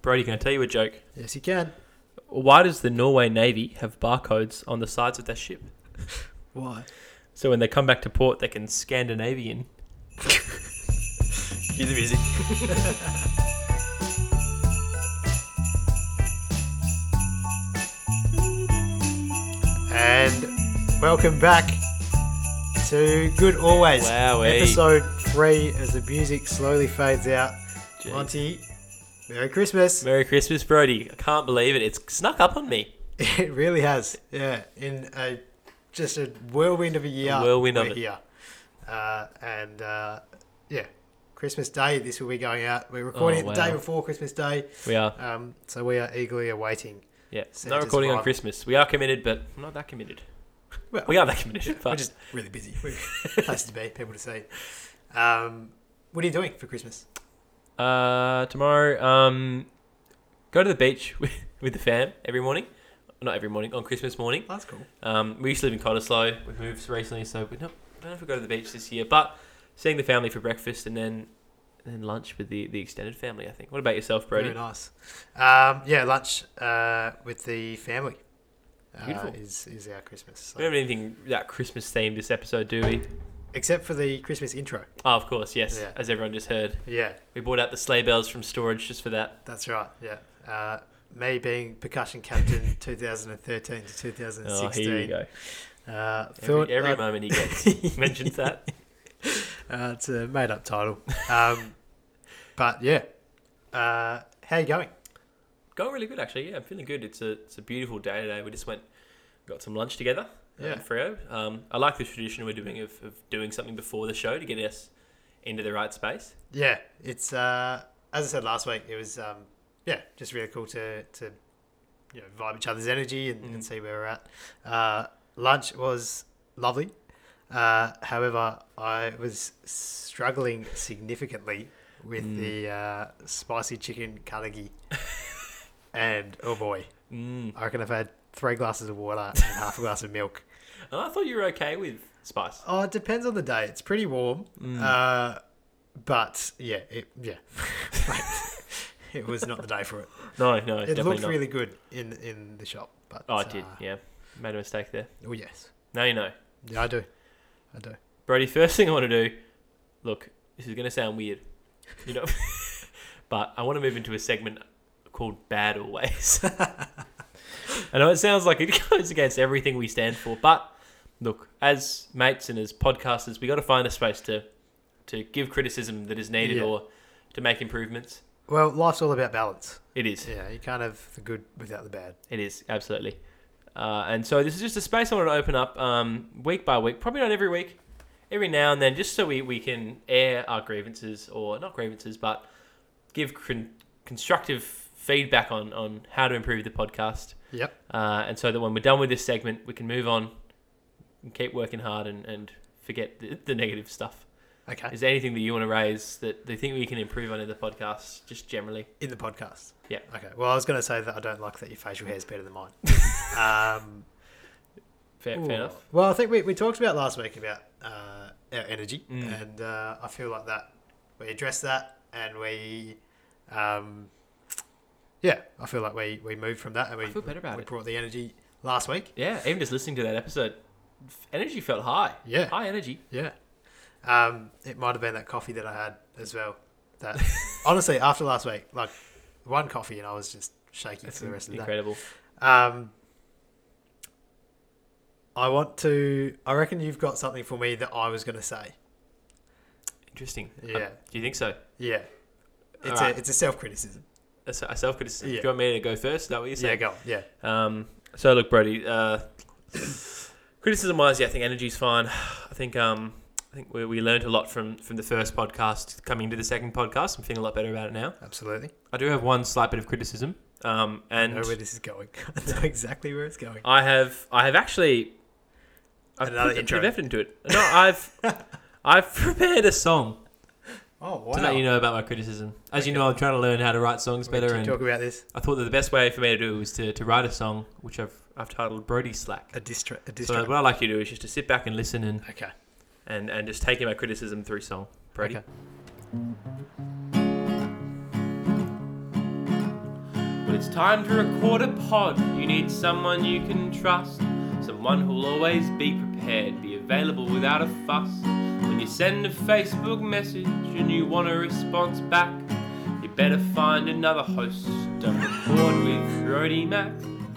Brody, can I tell you a joke? Yes, you can. Why does the Norway Navy have barcodes on the sides of their ship? Why? So when they come back to port, they can Scandinavian. Cue the music. And welcome back to Good Always. Wowee. Episode 3 as the music slowly fades out. Jeez. Monty, Merry Christmas. Merry Christmas, Brody. I can't believe it. It's snuck up on me. It really has. Yeah, in just a whirlwind of a year. A whirlwind of we're it. here. Yeah, Christmas Day, this will be going out. We're recording it the day before Christmas Day. We are. So we are eagerly awaiting. Yeah. Santa's Not recording on arrival. Christmas. We are committed, but not that committed. Well, We are that committed. we're But just really busy. Places to be, people to see. What are you doing for Christmas? tomorrow, go to the beach with the fam every morning. Not every morning, on Christmas morning. That's cool. We used to live in Cottesloe. We've moved recently, so we don't know if we go to the beach this year. But seeing the family for breakfast and then lunch with the extended family, I think. What about yourself, Brody? Very nice. Lunch with the family. Beautiful. Is our Christmas. We don't have anything that Christmas themed this episode, do we? Except for the Christmas intro. Oh, of course, yes. Yeah. As everyone just heard. Yeah, We brought out the sleigh bells from storage just for that. that's right. Yeah. Me being percussion captain 2013 to 2016. Oh, here you go. Phil, Every moment he gets mentions that. it's a made-up title. But yeah, how you going? Going really good, actually. Yeah, I'm feeling good. It's a beautiful day today. We just got some lunch together. Yeah. In Freo. I like the tradition we're doing of doing something before the show to get us into the right space. Yeah, it's as I said last week, it was just really cool to vibe each other's energy and see where we're at. Lunch was lovely. However, I was struggling significantly with the spicy chicken kalagi. And oh boy, I reckon I've had 3 glasses of water and half a glass of milk. Oh, I thought you were okay with spice. Oh, it depends on the day. It's pretty warm. But yeah, it was not the day for it. No, It definitely looked not. really good in the shop. But Oh, it did. Yeah, made a mistake there. Oh yes. Now you know, Yeah, I do. Brody. First thing I want to do. Look, this is going to sound weird, but I want to move into a segment called Bad Always. I know it sounds like it goes against everything we stand for, but look, as mates and as podcasters, we got to find a space to give criticism that is needed or to make improvements. Well, life's all about balance. It is. Yeah, you can't have the good without the bad. It is, absolutely. And so this is just a space I want to open up week by week, probably not every week, every now and then, just so we can air our grievances, or not grievances, but give constructive feedback on how to improve the podcast. Yep. And so that when we're done with this segment, we can move on and keep working hard and forget the negative stuff. Okay. Is there anything that you want to raise that you think we can improve on in the podcast, just generally? In the podcast. Yeah. Okay. Well, I was going to say that I don't like that your facial hair is better than mine. Fair enough. Well, I think we talked about last week about our energy, and I feel like that we addressed that, and we, I feel like we moved from that, and I feel better about we it. brought the energy last week. Yeah, even just listening to that episode, energy felt high. Yeah. High energy. Yeah. It might have been that coffee that I had as well. That honestly, after last week, like one coffee and I was just shaking for the rest of the Incredible. day. I reckon you've got something for me that I was going to say. Interesting. Yeah. Do you think so? Yeah. Alright. It's a self-criticism. A self-criticism. Yeah. Do you want me to go first? Is that what you're Yeah, saying? go on. Yeah. So look, Brody, criticism-wise, I think energy's fine. I think we learned a lot from the first podcast coming to the second podcast. I'm feeling a lot better about it now. Absolutely. I do have one slight bit of criticism. And I know where this is going. I know exactly where it's going. I have actually Another put intro. a bit of effort into it. No, I've prepared a song Oh, wow. to let you know about my criticism. As you know, I'm trying to learn how to write songs better, Can you and talk about this? I thought that the best way for me to do it was to write a song, which I've titled Brody Slack. A diss track. So what I'd like you to do is just to sit back and listen Okay. and just take in my criticism through song. Brody. Okay. it's time to record a pod. You need someone you can trust, someone who'll always be prepared, be available without a fuss. When you send a Facebook message and you want a response back, you better find another host. Don't record with Brody Mac.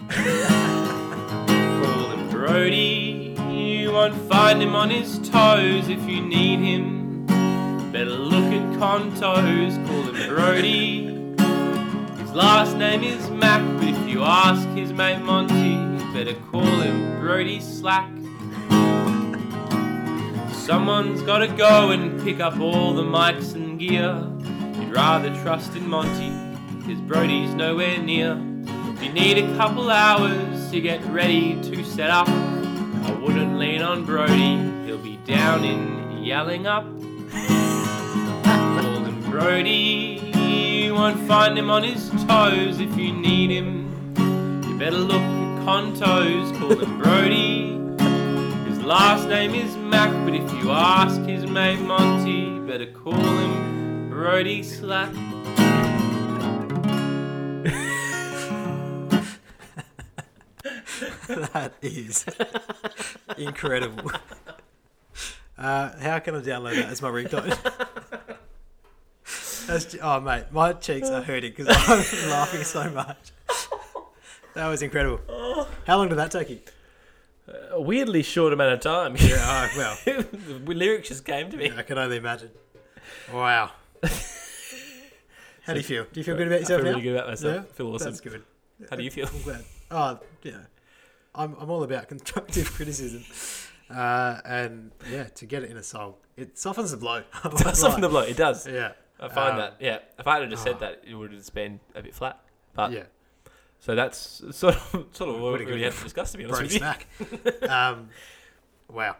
Call him Brody. You won't find him on his toes if you need him. Better look at Contos. Call him Brody. His last name is Mac, but if you ask his mate Monty, you better call him Brody Slack. Someone's gotta go and pick up all the mics and gear. You'd rather trust in Monty, cause Brody's nowhere near. If you need a couple hours to get ready to set up, I wouldn't lean on Brody, he'll be down in yelling up. Call him Brody, you won't find him on his toes if you need him. You better look at Contos, call him Brody. His last name is Mac, but if you ask his mate Monty, better call him Brody Slack. That is incredible. How can I download that as my ringtone? Oh, mate, my cheeks are hurting because I'm laughing so much. That was incredible. How long did that take you? A weirdly short amount of time. Yeah, well. The lyrics just came to me. Yeah, I can only imagine. Wow. How do you feel? Do you feel good about yourself I feel now? really good about myself. Yeah? I feel awesome. That's good. How do you feel? I'm glad. Oh, yeah. I'm all about constructive criticism. And yeah, to get it in a song, it softens the blow. It does soften the blow. It does. Yeah. I find that. Yeah. If I had just said that, it would have just been a bit flat. But yeah. So that's sort of what Pretty we good. had to discuss, to be honest Brody with you. Smack. Wow.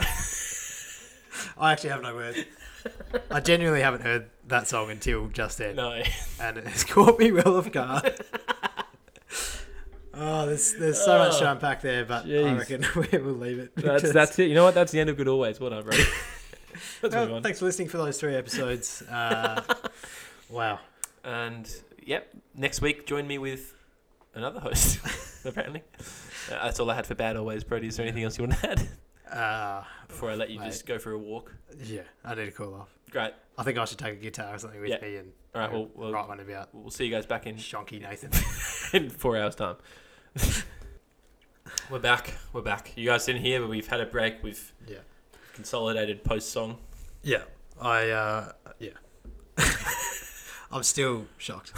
I actually have no words. I genuinely haven't heard that song until just then. No. And it has caught me well off guard. Oh, there's so much to unpack there, but Jeez. I reckon we'll leave it. That's it. You know what? That's the end of Good Always. Well done, bro. Let's move on. Thanks for listening for those 3 episodes. Wow. And yep, next week join me with another host. Apparently, that's all I had for Bad Always. Brody, is there anything else you want to add before I let you just go for a walk? Yeah, I need to cool off. Great. I think I should take a guitar or something with me and all right. We'll write one about. We'll see you guys back in Shonky Nathan in 4 hours' time. We're back. You guys didn't hear, but we've had a break. We've consolidated post song. Yeah, I'm still shocked,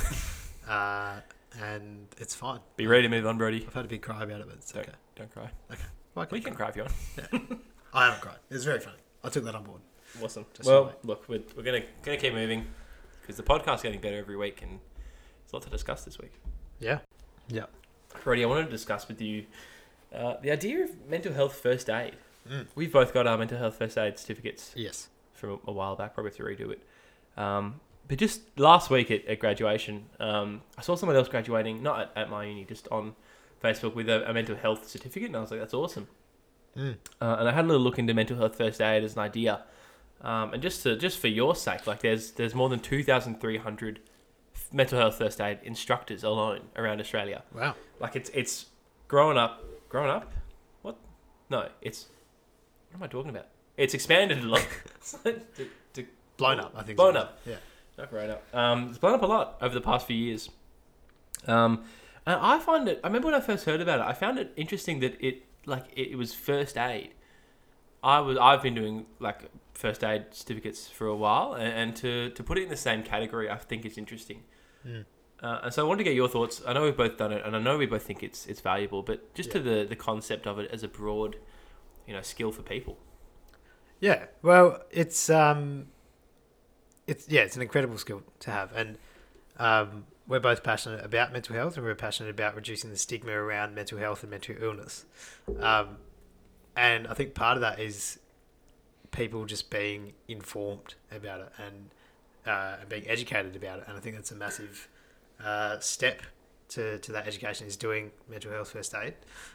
and it's fine. Be ready to move on, Brody. I've had a big cry about it, but it's okay. Don't cry. Okay, well, We can cry if you want. Yeah. I haven't cried. It was very funny. I took that on board. Awesome. Just well, look, we're gonna keep moving because the podcast's getting better every week, and there's a lot to discuss this week. Yeah. Brody, I wanted to discuss with you the idea of mental health first aid. We've both got our mental health first aid certificates. Yes. From a while back, probably have to redo it. But just last week at graduation, I saw someone else graduating, not at my uni, just on Facebook with a mental health certificate, and I was like, that's awesome. And I had a little look into mental health first aid as an idea. And just for your sake, like there's more than 2,300 mental health first aid instructors alone around Australia. Wow. Like it's grown up. What? No, what am I talking about? It's expanded a lot. Blown up, I think. Blown up. Yeah. Not grown up. It's blown up a lot over the past few years. And I remember when I first heard about it, I found it interesting that it was first aid. I've been doing like first aid certificates for a while, and to put it in the same category, I think it's interesting. And so I wanted to get your thoughts. I know we've both done it, and I know we both think it's valuable, but just to the concept of it as a broad, skill for people. Yeah. Well, it's an incredible skill to have, and we're both passionate about mental health, and we're passionate about reducing the stigma around mental health and mental illness. And I think part of that is people just being informed about it and being educated about it. And I think that's a massive step to that education, is doing mental health first aid.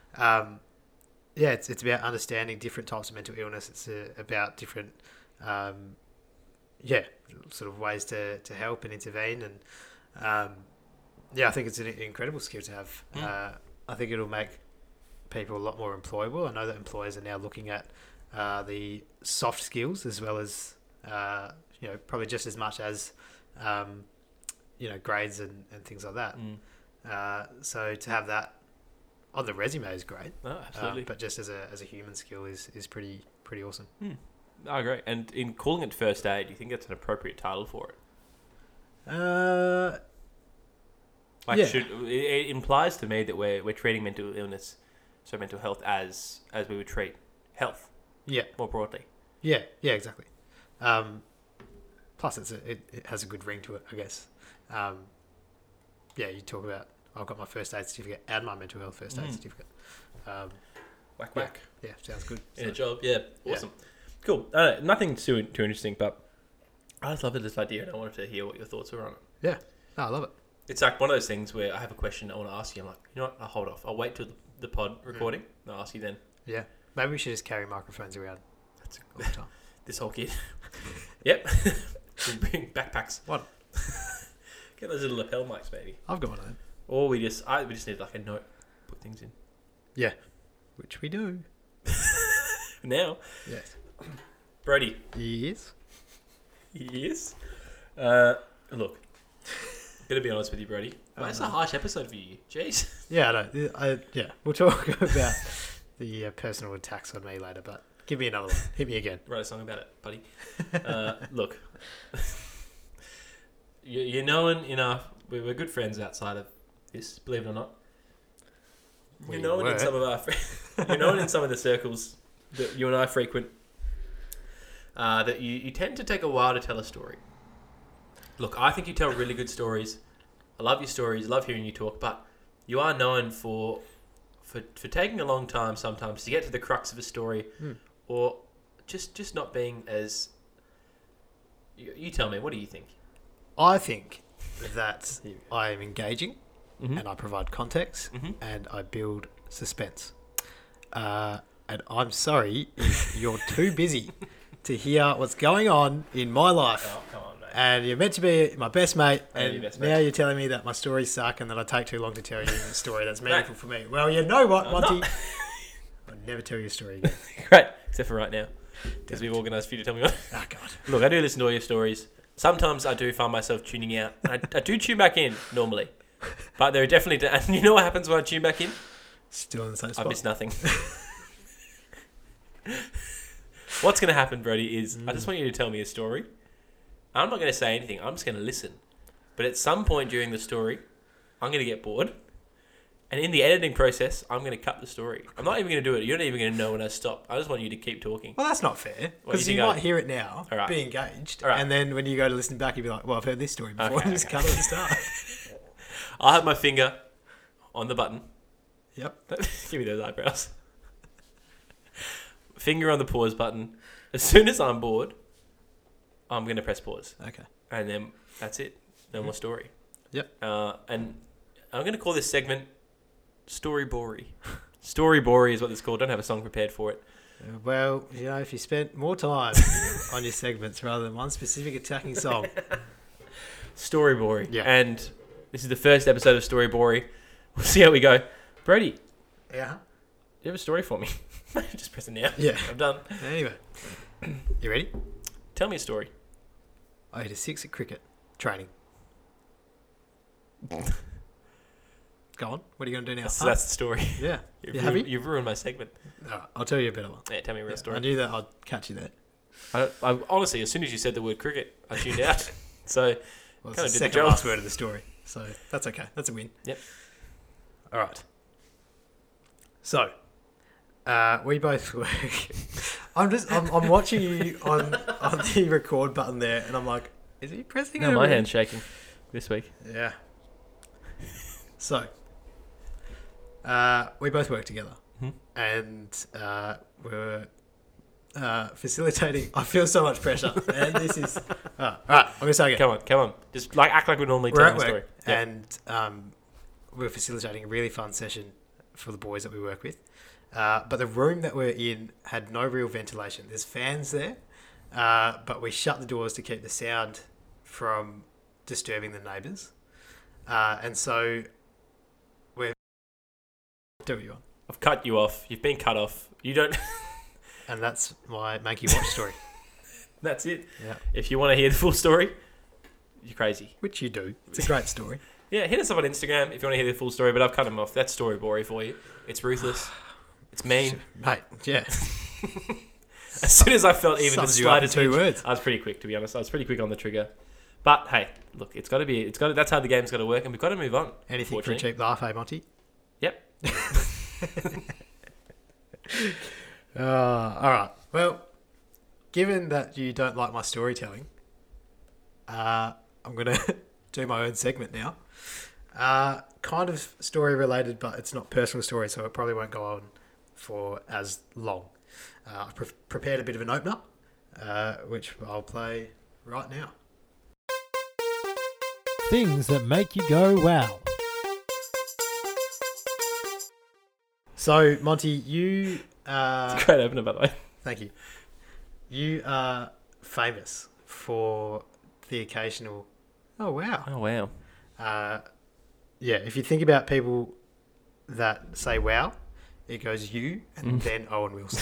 It's about understanding different types of mental illness. It's about different, sort of ways to help and intervene. And Yeah, I think it's an incredible skill to have. I think it'll make people a lot more employable. I know that employers are now looking at the soft skills as well as, probably just as much as, grades and things like that. So to have that on the resume is great. Oh, absolutely. But just as a human skill is pretty awesome. I agree. And in calling it first aid, do you think that's an appropriate title for it? Yeah. It implies to me that we're treating mental health as we would treat health. Yeah. More broadly. Yeah, exactly. Plus, it has a good ring to it, I guess. You talk about I've got my first aid certificate and my mental health first aid certificate. Whack. Yeah, sounds good. In a job, yeah, awesome, cool. Nothing too interesting, but I just love this idea, and I wanted to hear what your thoughts were on it. Yeah, I love it. It's like one of those things where I have a question I want to ask you. I'm like, you know what? I'll hold off. I'll wait till the pod recording. And I'll ask you then. Yeah, maybe we should just carry microphones around. That's all the time. This whole kid. Yep. Bring backpacks. What? Get those little lapel mics, baby. I've got one of them. Or we just need like a note, put things in. Yeah, which we do. Now. Yes. Brody. Yes. Look. Gonna be honest with you, Brody. That's a harsh episode for you. Jeez. Yeah, I know. We'll talk about the personal attacks on me later, but give me another one. Hit me again. Write a song about it, buddy. Look. You're known enough. We're good friends outside of this, believe it or not. You're known in some of our you're known in some of the circles that you and I frequent. That you tend to take a while to tell a story. Look, I think you tell really good stories. I love your stories. I love hearing you talk, but you are known for taking a long time sometimes to get to the crux of a story, or just not being as. You tell me. What do you think? I think that I am engaging, and I provide context, and I build suspense. And I'm sorry if you're too busy to hear what's going on in my life. Oh, come on, mate. And you're meant to be my best mate, and your best now mate. you're telling me that my stories suck and that I take too long to tell you a story that's meaningful for me. Well, you know what, Monty? I'll never tell you a story again. Great, except for right now, because we've organised for you to tell me. Oh, God. Look, I do listen to all your stories. Sometimes I do find myself tuning out. I do tune back in normally, but there are definitely. And you know what happens when I tune back in? Still in the same I spot. miss nothing. What's going to happen, Brody, is I just want you to tell me a story. I'm not going to say anything. I'm just going to listen. But at some point during the story, I'm going to get bored. And in the editing process, I'm going to cut the story. I'm not even going to do it. You're not even going to know when I stop. I just want you to keep talking. Well, that's not fair. What, Because you might hear it now, All right. be engaged, All right. and then when you go to listen back, you'll be like, well, I've heard this story before, and just cut it at the start. I'll have my finger on the button. Yep. Give me those eyebrows. Finger on the pause button. As soon as I'm bored, I'm going to press pause. Okay. And then that's it. No more story. Yep. And I'm going to call this segment Story Bory. Story Bory is what it's called. Don't have a song prepared for it. Well, if you spent more time on your segments rather than one specific attacking song. Story Bory. Yeah. And this is the first episode of Story Bory. We'll see how we go. Brody, Yeah. you have a story for me? Just press it now. Yeah. I'm done. Anyway. You ready? Tell me a story. I hit a 6 at cricket. Training. Go on. What are you going to do now? That's the story. Yeah. You You've, happy? you've ruined my segment. All right, I'll tell you a better one. Yeah, tell me a real I story. knew that I'd catch you there. I honestly, as soon as you said the word cricket, I tuned out. So, Well, Kinda it's did the the second job. last word of the story. So that's okay. That's a win. Yep. All right. So, we both work. I'm watching you on the record button there, and I'm like, is he pressing it? no, my already? hand's shaking this week. Yeah. So, we both work together, and we're facilitating. I feel so much pressure, and this is all right. I'm gonna start again. Come on. Just act like we normally We're tell at a story. work, and we're facilitating a really fun session for the boys that we work with. But the room that we're in had no real ventilation. There's fans there, but we shut the doors to keep the sound from disturbing the neighbours. And so we're do what you want. I've cut you off. You've been cut off. You don't. And that's my Makey Watch story. That's it. Yeah. If you want to hear the full story, you're crazy. Which you do. It's a great story. Yeah, hit us up on Instagram if you want to hear the full story. But I've cut him off. That's story boring for you. It's ruthless. It's mean. Mate, yeah. As soon as I felt even the Sums you up in slightest 2 hint, words. I was pretty quick, to be honest. I was pretty quick on the trigger. But hey, look, it's got to be. That's how the game's got to work, and we've got to move on. Anything for a cheap laugh, eh, Monty? Yep. All right. Well, given that you don't like my storytelling, I'm going to do my own segment now. Kind of story related, but it's not personal story, so it probably won't go on for as long. I've prepared a bit of an opener, which I'll play right now. Things that make you go wow. So, Monty, you... It's a great opener, by the way. Thank you. You are famous for the occasional... Oh, wow. Oh, wow. Yeah, if you think about people that say wow, it goes you and then Owen Wilson.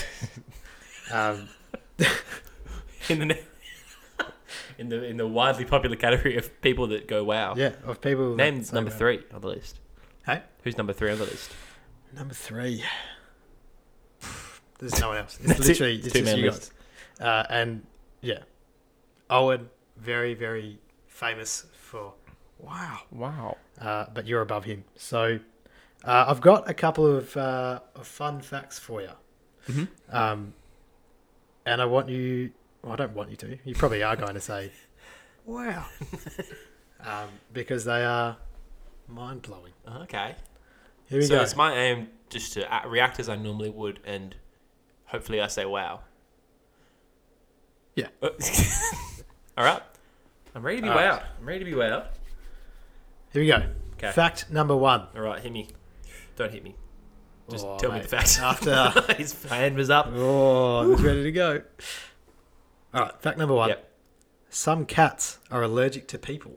In the widely popular category of people that go wow. Yeah, of people... Name's number 3 on the list. Hey? Who's number 3 on the list? Number 3. There's no one else. It's literally it's just you guys. And yeah, Owen, very, very famous for wow. Wow. But you're above him. So I've got a couple of fun facts for you. Mm-hmm. And I want you... Well, I don't want you to. You probably are going to say, wow. Because they are mind-blowing. Okay. Here we So go. it's my aim just to react as I normally would, and hopefully I say wow. Yeah. All right. I'm ready to be All right. wowed. I'm ready to be wowed. Here we go. Okay. Fact number 1. All right, hit me. Don't hit me. Just Oh, tell me mate. the fact. After... His hand was up. Oh, I was ready to go. All right, fact number 1. Yep. Some cats are allergic to people.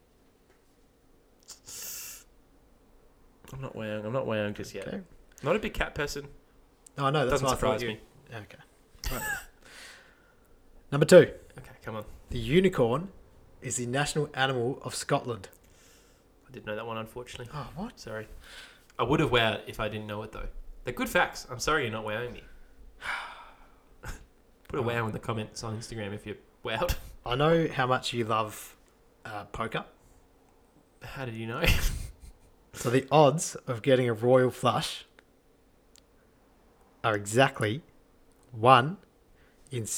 I'm not wowing just yet. Okay. Not a big cat person. Oh, no, that's Doesn't what I thought surprise you... me. Okay. Right. Number 2. Okay, come on. The unicorn is the national animal of Scotland. I didn't know that one, unfortunately. Oh, what? Sorry. I would have wowed if I didn't know it, though. They're good facts. I'm sorry you're not wowing me. Put a wow in the comments on Instagram if you're wowed. I know how much you love poker. How did you know? So the odds of getting a royal flush are exactly 1 in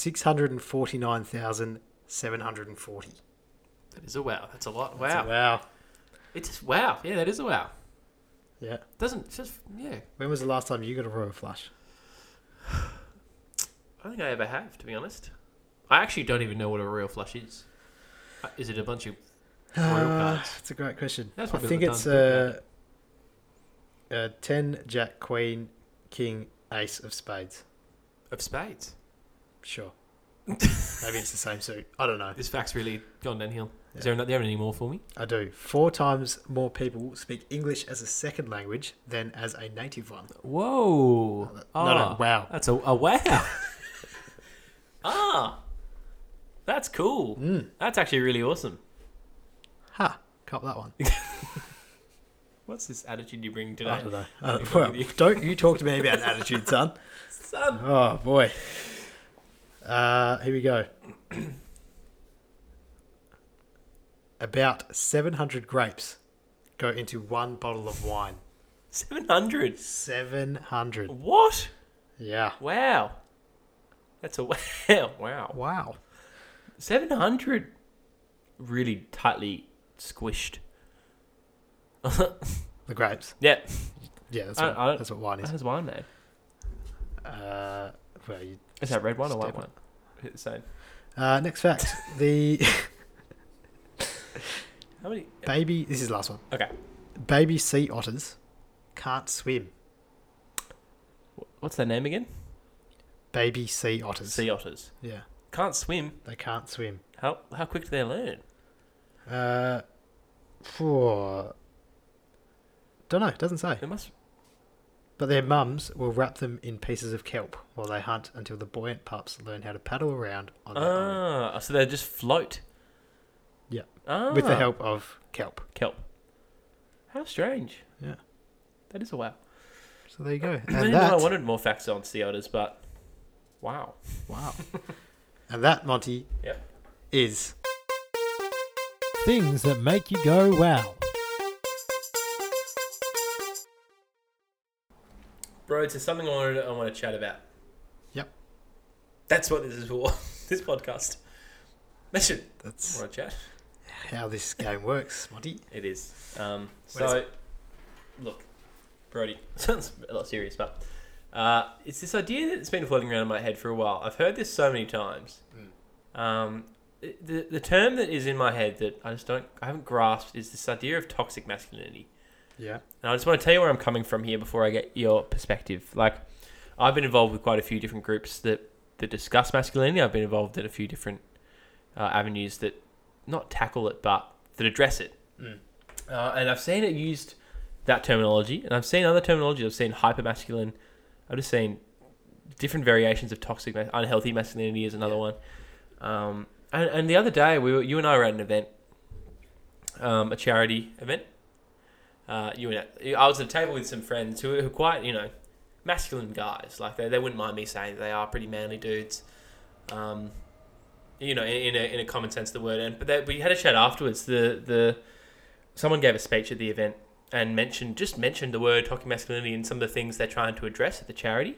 649,740. That is a wow. That's a lot. That's Wow. a wow. It's just wow. Yeah, that is a wow. Yeah. Doesn't it's just yeah. When was the last time you got a royal flush? I don't think I ever have, to be honest. I actually don't even know what a royal flush is. Is it a bunch of royal cards? That's a great question. That's I what think we've it's done. a 10, Jack, Queen, King, Ace of Spades. Of spades. Sure. Maybe it's the same suit. I don't know. This fact's really gone downhill. Yeah. Is there not any more for me? I do. 4 times more people speak English as a second language than as a native one. Whoa. No, wow. That's a wow. That's cool. That's actually really awesome. Ha! Cop that one. What's this attitude you bring today? I don't know. Well, don't you talk to me about attitude, son. Son. Oh, boy. Here we go. About 700 grapes go into 1 bottle of wine. 700. 700. What? Yeah. Wow. That's a wow. Wow. Wow. 700. Really tightly squished. The grapes. Yeah. Yeah, that's what wine is. How's wine made? Well, you Is that red wine or white step wine? Hit the same. next fact. The How many? baby... This is the last one. Okay. Baby sea otters can't swim. What's their name again? Baby sea otters. Sea otters. Yeah. Can't swim. They can't swim. How quick do they learn? For don't know. It doesn't say. It must. But their mums will wrap them in pieces of kelp while they hunt until the buoyant pups learn how to paddle around on their own So they just float. Yeah. Ah, with the help of kelp. kelp. How strange. Yeah. That is a wow. So there you go. I And didn't know I that, wanted more facts on sea otters, but wow. wow. And that, Monty, Yep. is Things that make you go wow. Bro, it's something I want to chat about. Yep. That's what this is for. This podcast. Listen, that's want to chat? how this game works, Monty. It is. What is So, look, Brody, sounds a lot serious, but it's this idea that's been floating around in my head for a while. I've heard this so many times. The term that is in my head that I haven't grasped is this idea of toxic masculinity. Yeah. And I just want to tell you where I'm coming from here before I get your perspective. Like, I've been involved with quite a few different groups that discuss masculinity. I've been involved in a few different avenues that not tackle it, but that address it. And I've seen it used, that terminology, and I've seen other terminology. I've seen hypermasculine. I've just seen different variations of toxic, unhealthy masculinity is another one. And the other day, you and I were at an event, a charity event. I was at a table with some friends who are quite, masculine guys. Like they wouldn't mind me saying they are pretty manly dudes. In a common sense of the word. But we had a chat afterwards. Someone gave a speech at the event and mentioned the word toxic masculinity and some of the things they're trying to address at the charity.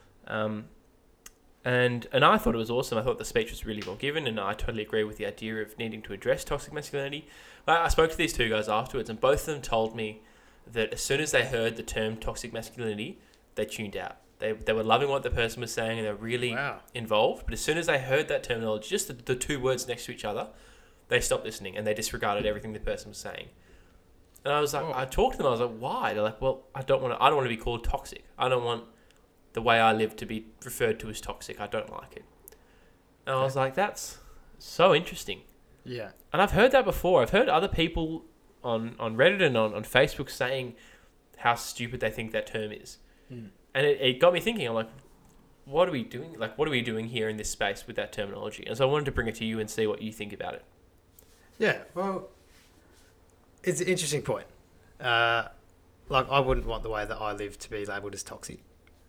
And I thought it was awesome. I thought the speech was really well given, and I totally agree with the idea of needing to address toxic masculinity. But I spoke to these two guys afterwards, and both of them told me that as soon as they heard the term toxic masculinity, they tuned out. They were loving what the person was saying, and they were really involved. But as soon as they heard that terminology, just the two words next to each other, they stopped listening and they disregarded everything the person was saying. And I was like, I talked to them. I was like, why? They're like, well, I don't want to be called toxic. I don't want the way I live to be referred to as toxic. I don't like it. And I was like, that's so interesting. Yeah. And I've heard that before. I've heard other people on Reddit and on Facebook saying how stupid they think that term is. And it got me thinking. I'm like, what are we doing? Like, what are we doing here in this space with that terminology? And so I wanted to bring it to you and see what you think about it. Yeah, well, it's an interesting point. I wouldn't want the way that I live to be labelled as toxic.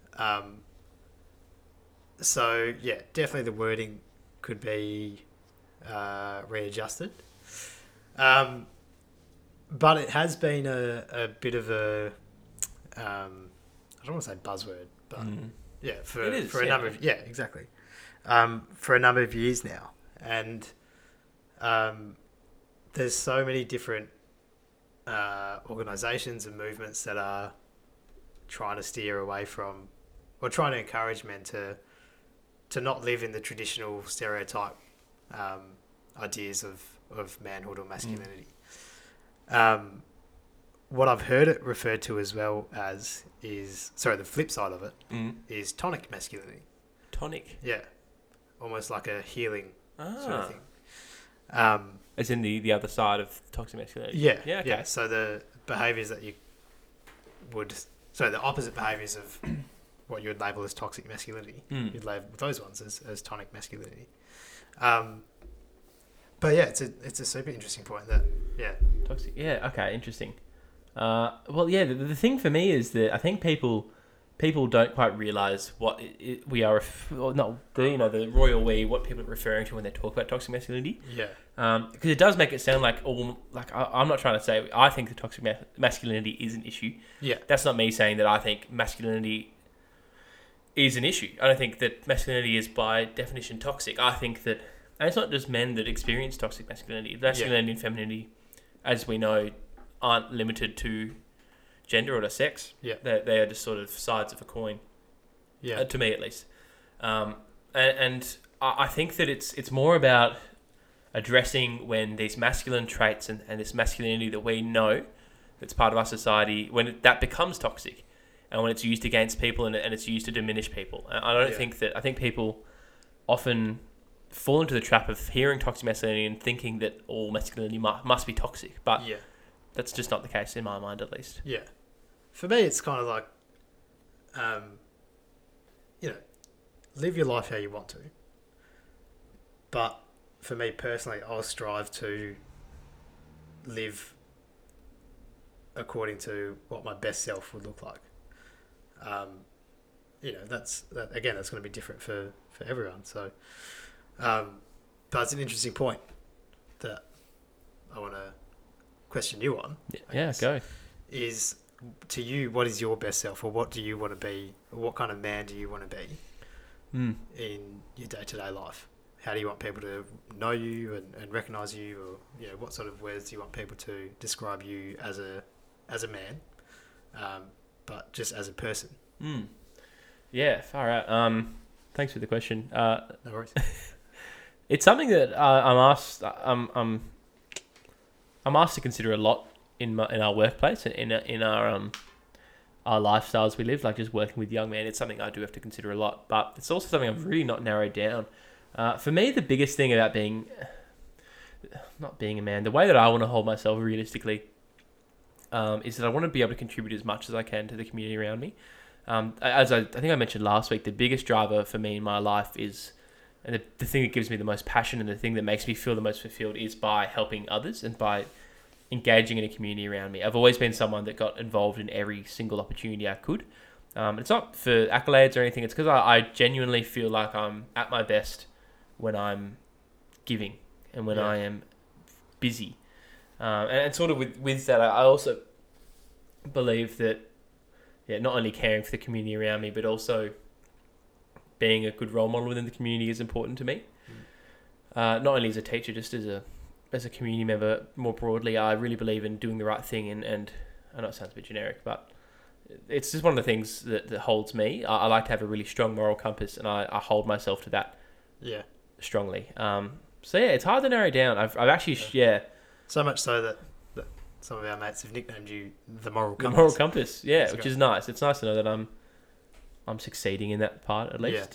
So, yeah, definitely the wording could be readjusted. But it has been a bit of a... I don't want to say buzzword, but yeah, for a number of exactly, for a number of years now, and there's so many different organisations and movements that are trying to steer away from, or trying to encourage men to not live in the traditional stereotype ideas of manhood or masculinity. What I've heard it referred to as well as the flip side of it is tonic masculinity. Tonic? Yeah. Almost like a healing sort of thing. As in the other side of toxic masculinity? Yeah. Yeah, okay. Yeah. So the behaviours that the opposite behaviours of what you would label as toxic masculinity, you'd label those ones as tonic masculinity. But yeah, it's a super interesting point that, Toxic, yeah, okay, interesting. The thing for me is that I think people don't quite realise what we are, the royal we, what people are referring to when they talk about toxic masculinity. Yeah. Because it does make it sound like I'm not trying to say I think the toxic masculinity is an issue. Yeah. That's not me saying that I think masculinity is an issue. I don't think that masculinity is by definition toxic. I think that, and it's not just men that experience toxic masculinity. Masculinity and femininity, as we know, aren't limited to gender or to sex. Yeah. They are just sort of sides of a coin. Yeah. To me, at least. And I think that it's more about addressing when these masculine traits and this masculinity that we know that's part of our society, when that becomes toxic and when it's used against people and it's used to diminish people. I think people often fall into the trap of hearing toxic masculinity and thinking that all masculinity must be toxic. But that's just not the case in my mind, at least. Yeah. For me, it's kind of like, live your life how you want to. But for me personally, I'll strive to live according to what my best self would look like. That's going to be different for everyone. So, but it's an interesting point that I want to question you on. Yeah, go. Is, to you, what is your best self, or what do you want to be, or what kind of man do you want to be in your day-to-day life? How do you want people to know you and recognise you, or what sort of words do you want people to describe you as a man, but just as a person? Yeah, far out. Thanks for the question. No worries. It's something that I'm asked to consider a lot in our workplace and in our lifestyles we live, like just working with young men. It's something I do have to consider a lot, but it's also something I've really not narrowed down. For me, the biggest thing about not being a man, the way that I want to hold myself realistically, is that I want to be able to contribute as much as I can to the community around me. As I think I mentioned last week, the biggest driver for me in my life is, and the thing that gives me the most passion and the thing that makes me feel the most fulfilled, is by helping others and by engaging in a community around me. I've always been someone that got involved in every single opportunity I could. It's not for accolades or anything. It's because I genuinely feel like I'm at my best when I'm giving and when I am busy. And sort of with that, I also believe that not only caring for the community around me, but also being a good role model within the community is important to me. Not only as a teacher, just as a community member more broadly. I really believe in doing the right thing, and I know it sounds a bit generic, but it's just one of the things that holds me. I like to have a really strong moral compass, and I hold myself to that strongly. It's hard to narrow down. I've actually so much so that some of our mates have nicknamed you the moral compass. The moral compass, which is nice. It's nice to know that I'm succeeding in that part at least.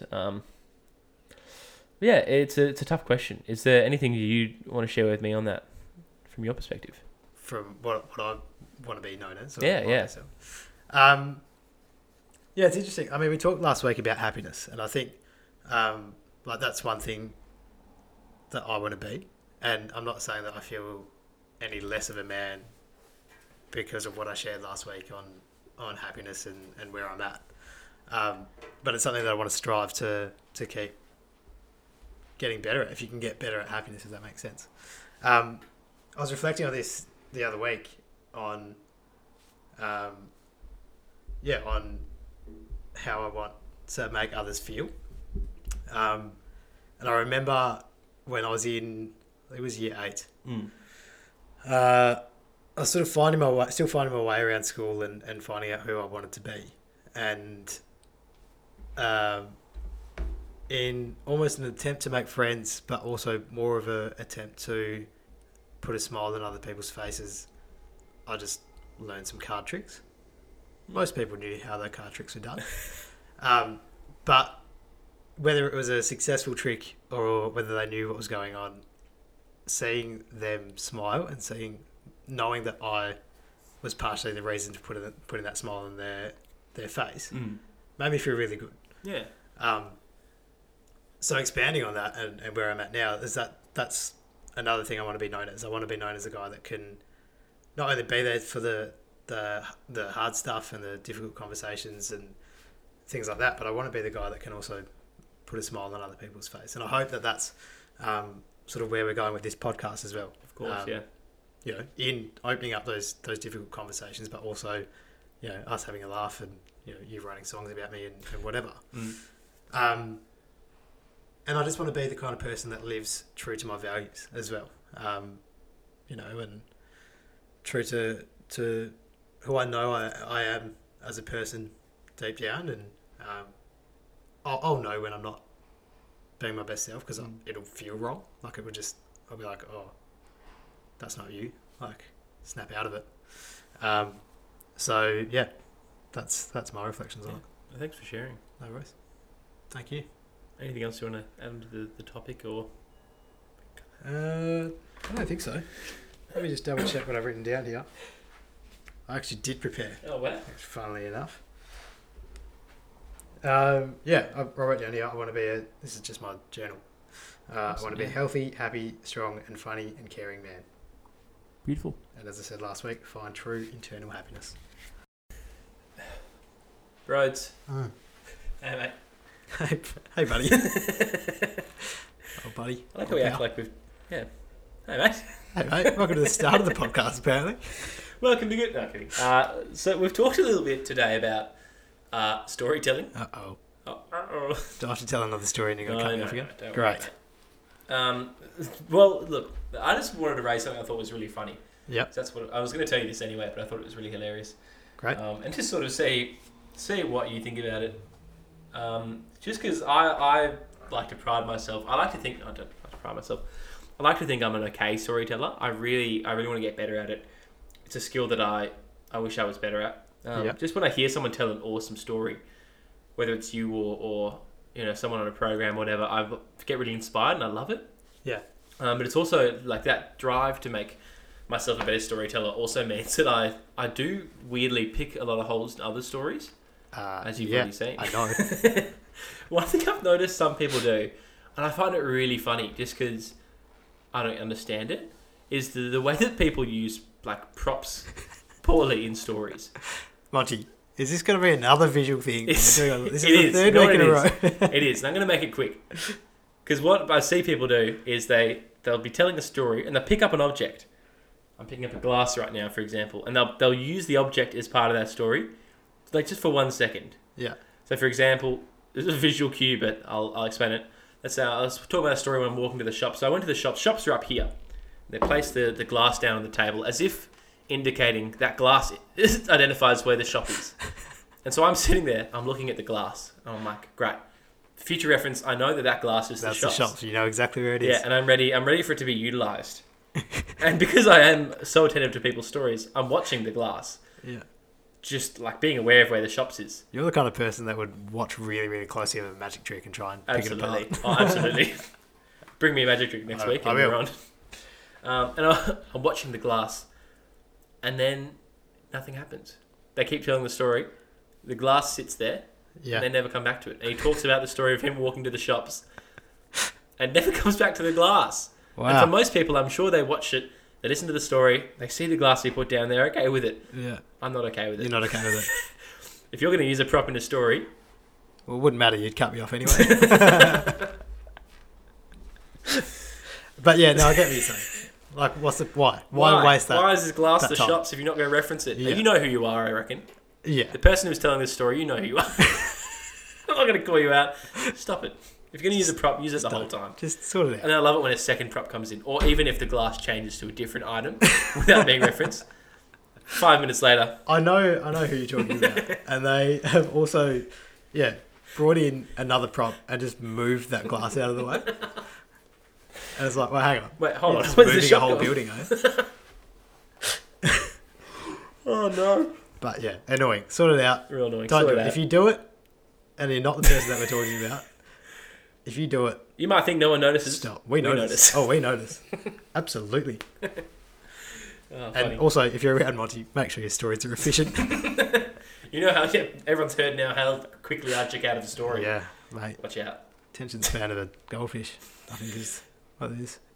It's a tough question. Is there anything you want to share with me on that, from your perspective? From what I want to be known as? Myself? It's interesting. I mean, we talked last week about happiness, and I think that's one thing that I want to be. And I'm not saying that I feel any less of a man because of what I shared last week on happiness and where I'm at. But it's something that I want to strive to keep getting better at, if you can get better at happiness, if that makes sense. I was reflecting on this the other week on how I want to make others feel. And I remember when I was it was year 8. I was sort of still finding my way around school and finding out who I wanted to be. And in almost an attempt to make friends, but also more of an attempt to put a smile on other people's faces, I just learned some card tricks. Most people knew how the card tricks were done. But whether it was a successful trick or whether they knew what was going on, seeing them smile and knowing that I was partially the reason to putting that smile on their face made me feel really good. Yeah. So expanding on that and where I'm at now is that's another thing I want to be known as. I want to be known as a guy that can not only be there for the hard stuff and the difficult conversations and things like that, but I want to be the guy that can also put a smile on other people's face. And I hope that that's sort of where we're going with this podcast as well. Of course, in opening up those difficult conversations, but also, us having a laugh and, you writing songs about me and whatever. And I just want to be the kind of person that lives true to my values as well. And true to who I know I am as a person deep down. And I'll know when I'm not being my best self, because it'll feel wrong. Like I'll be like, oh, that's not you. Like, snap out of it. That's my reflections on it. Thanks for sharing. No worries. Thank you. Anything else you want to add to the topic, or? I don't think so. Let me just double check what I've written down here. I actually did prepare, Oh, wow. funnily enough. Yeah, I wrote down here, I want to be this is just my journal. I want to be a healthy, happy, strong and funny and caring man. Beautiful. And as I said last week, find true internal happiness. Rhodes. Hey, mate. Hey, buddy. Oh, buddy. I like how we act like we've... Yeah. Hey, mate. Hey, mate. Welcome to the start of the podcast, apparently. Welcome to Good... No, kidding. So we've talked a little bit today about storytelling. Uh-oh. Uh-oh. Do I have to tell another story and you're going to cut me off again? Don't Great. worry. Well, look, I just wanted to raise something I thought was really funny. Yep. So that's what I was going to tell you this anyway, but I thought it was really hilarious. Great. And just sort of see what you think about it. Just because I like to pride myself. I like to think I don't like to pride myself. I like to think I'm an okay storyteller. I really want to get better at it. It's a skill that I wish I was better at. Yep. Just when I hear someone tell an awesome story, whether it's you or someone on a program or whatever, I get really inspired and I love it. Yeah. But it's also like that drive to make myself a better storyteller also means that I do weirdly pick a lot of holes in other stories, as you've already seen. I know. One thing I've noticed some people do, and I find it really funny just because I don't understand it, is the way that people use like props poorly in stories. Monty, is this going to be another visual thing? This is the is. third You know week in a row. It is. And I'm going to make it quick. Because what I see people do is they'll be telling a story and they'll pick up an object. I'm picking up a glass right now, for example, and they'll use the object as part of that story, like just for 1 second. Yeah. So, for example, this is a visual cue, but I'll explain it. Let's talk about a story when I'm walking to the shop. So I went to the shop. Shops are up here. They place the glass down on the table as if indicating that glass identifies where the shop is. And so I'm sitting there, I'm looking at the glass, and I'm like, great. Future reference, I know that glass is That's the the shop. shop. You know exactly where it is. Yeah, and I'm ready for it to be utilised. And because I am so attentive to people's stories, I'm watching the glass. Yeah. Just like being aware of where the shops is. You're the kind of person that would watch really, really closely of a magic trick and try and pick it Absolutely. apart. Oh, absolutely. Bring me a magic trick next week and we're on. And I'm watching the glass, and then nothing happens. They keep telling the story. The glass sits there, Yeah. and they never come back to it. And he talks about the story of him walking to the shops, and never comes back to the glass. Wow. And for most people, I'm sure they watch it, they listen to the story, they see the glass he put down, they're okay with it. Yeah. I'm not okay with it. You're not okay with it. If you're going to use a prop in a story... Well, it wouldn't matter. You'd cut me off anyway. But yeah, no, I get what you're saying. Like, what's the... Why? Why waste that? Why is this glass that the time? shops if you're not going to reference it? Yeah. You know who you are, I reckon. Yeah. The person who's telling this story, you know who you are. I'm not going to call you out. Stop it. If you're going to use a prop, use it the whole time. Just sort it out. And I love it when a second prop comes in, or even if the glass changes to a different item without being referenced. 5 minutes later. I know who you're talking about. And they have also, brought in another prop and just moved that glass out of the way. And it's like, well, hang on. Wait, hold You're on. just Where's the moving a shop whole gone? building, eh? Oh, no. But yeah, annoying. Sort it out. Real annoying. Don't Sort do it it. out. If you do it, and you're not the person that we're talking about, if you do it, You might think no one notices. stop. We notice. Oh, we notice. Absolutely. Oh, funny. And also, if you're around Monty, make sure your stories are efficient. You know how everyone's heard now how quickly I check out of the story. Yeah, mate. Watch out. Attention span of a goldfish. I think is what it is.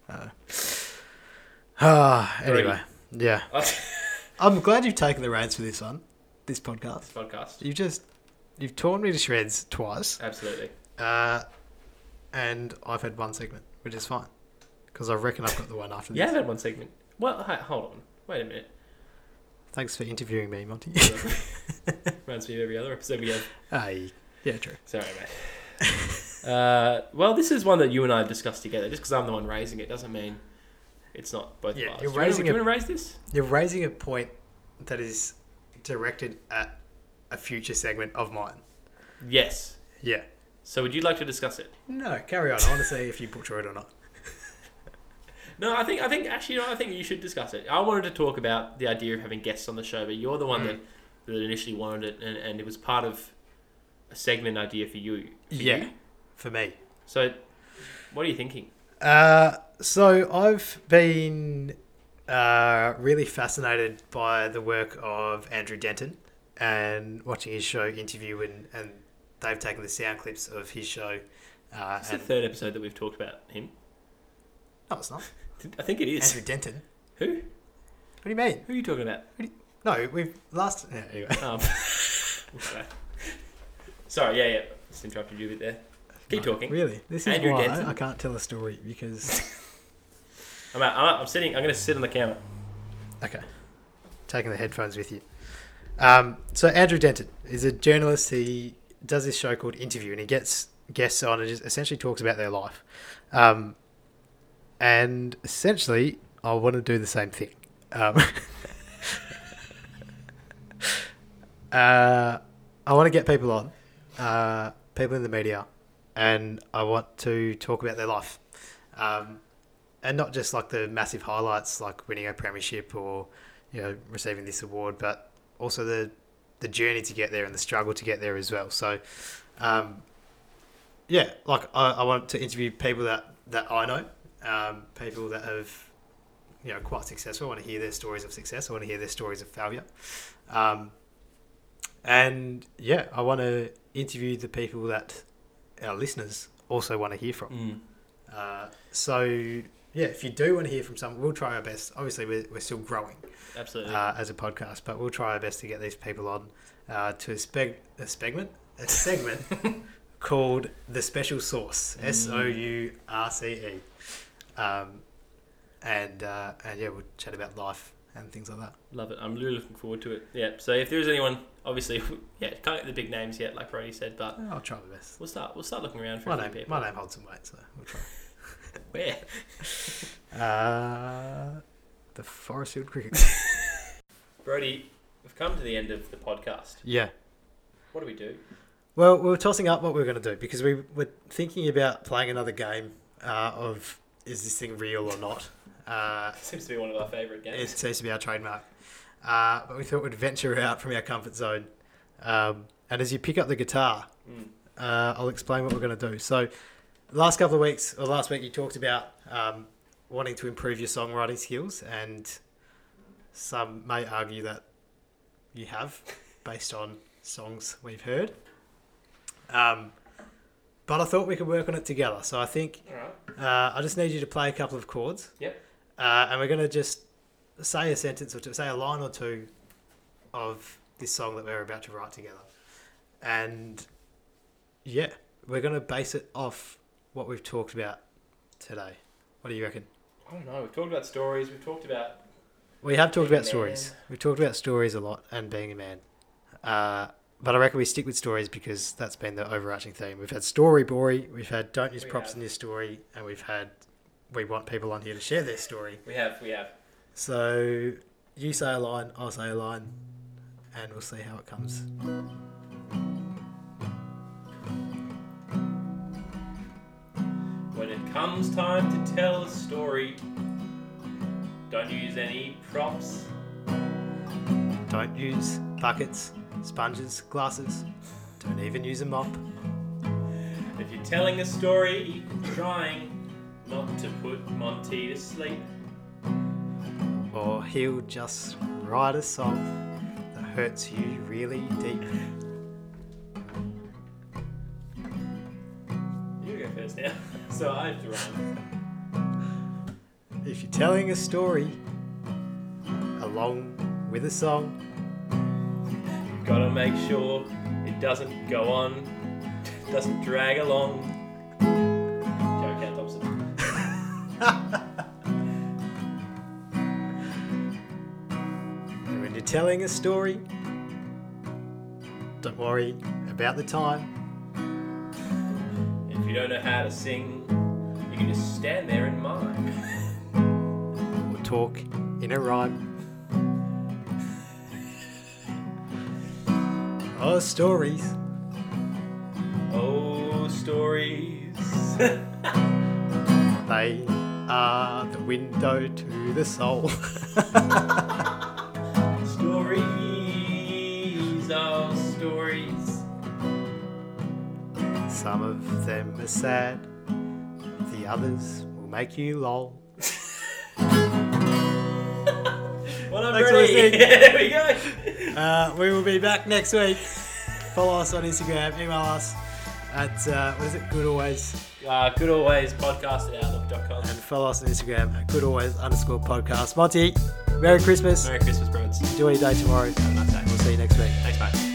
Anyway, yeah. I'm glad you've taken the reins for this podcast. This podcast. You've torn me to shreds twice. Absolutely. And I've had one segment, which is fine. Because I reckon I've got the one after this. You have had one segment. Well, hold on. Wait a minute. Thanks for interviewing me, Monty. Reminds me of every other episode we have. Hey, yeah, true. Sorry, mate. Well, this is one that you and I have discussed together. Just because I'm the one raising it doesn't mean it's not both of us. You're Do you raising want to raise this? You're raising a point that is directed at a future segment of mine. Yes. Yeah. So would you like to discuss it? No, carry on. I want to see if you butcher it or not. No, I think actually, I think you should discuss it. I wanted to talk about the idea of having guests on the show, but you're the one that initially wanted it, and it was part of a segment idea for you. For me. So, what are you thinking? So I've been really fascinated by the work of Andrew Denton and watching his show interview, and they've taken the sound clips of his show. It's the third episode that we've talked about him. No, it's not. I think it is. Andrew Denton. Who? What do you mean? Who are you talking about? No, we've last. Yeah, anyway. Okay. Sorry, yeah. Just interrupted you a bit there. Keep talking. Really? This is Andrew why Denton. I can't tell a story because. I'm sitting. I'm going to sit on the camera. Okay. Taking the headphones with you. So Andrew Denton is a journalist. He does this show called Interview, and he gets guests on and just essentially talks about their life. And essentially, I want to do the same thing. I want to get people on, people in the media, and I want to talk about their life. And not just like the massive highlights like winning a premiership or, receiving this award, but also the journey to get there and the struggle to get there as well. So, I want to interview people that I know, people that have, quite successful. I want to hear their stories of success. I want to hear their stories of failure. I want to interview the people that our listeners also want to hear from. If you do want to hear from someone, we'll try our best. Obviously, we're still growing, absolutely, as a podcast, but we'll try our best to get these people on to a segment called The Special Sauce, SOURCE. We'll chat about life and things like that. Love it. I'm really looking forward to it. Yeah. So if there's anyone, obviously, can't get the big names yet, like Brody said, but I'll try my best. We'll start looking around for a few people. My name holds some weight, so we'll try. Where? The Forestfield Cricket. Brody, we've come to the end of the podcast. Yeah. What do we do? Well, we were tossing up what we were going to do because we were thinking about playing another game of is this thing real or not. Seems to be one of our favourite games. It seems to be our trademark. But we thought we'd venture out from our comfort zone. And as you pick up the guitar, I'll explain what we're going to do. So last week you talked about wanting to improve your songwriting skills, and some may argue that you have, based on songs we've heard. But I thought we could work on it together. So I think I just need you to play a couple of chords. Yep. And we're going to just say a sentence or two, say a line or two of this song that we're about to write together. And we're going to base it off what we've talked about today. What do you reckon? I don't know. We've talked about stories. We've talked about... We have talked about stories. We've talked about stories a lot and being a man. But I reckon we stick with stories because that's been the overarching theme. We've had Story Bory, we've had Don't Use Props in Your Story, and we've had We Want People on Here to Share Their Story. We have. So you say a line, I'll say a line, and we'll see how it comes. When it comes time to tell a story, don't use any props. Don't use buckets, sponges, glasses. Don't even use a mop. If you're telling a story, trying not to put Monty to sleep. Or he'll just write a song that hurts you really deep. You go first now. So I have to run. If you're telling a story along with a song, you've got to make sure it doesn't go on, doesn't drag along. Joe Cat Thompson. And when you're telling a story, don't worry about the time. If you don't know how to sing, you can just stand there and mime. Or talk in a rhyme. Oh, stories. Oh, stories. They are the window to the soul. Stories are stories. Some of them are sad, the others will make you lol. When I'm Thanks for ready. listening. There we go. We will be back next week. Follow us on Instagram. Email us at, what is it? Good Always. Good always, podcast at outlook.com. And follow us on Instagram at goodalways_podcast. Monty, Merry Christmas. Merry Christmas, bros. Enjoy your day tomorrow. Have a nice day. We'll see you next week. Thanks, mate.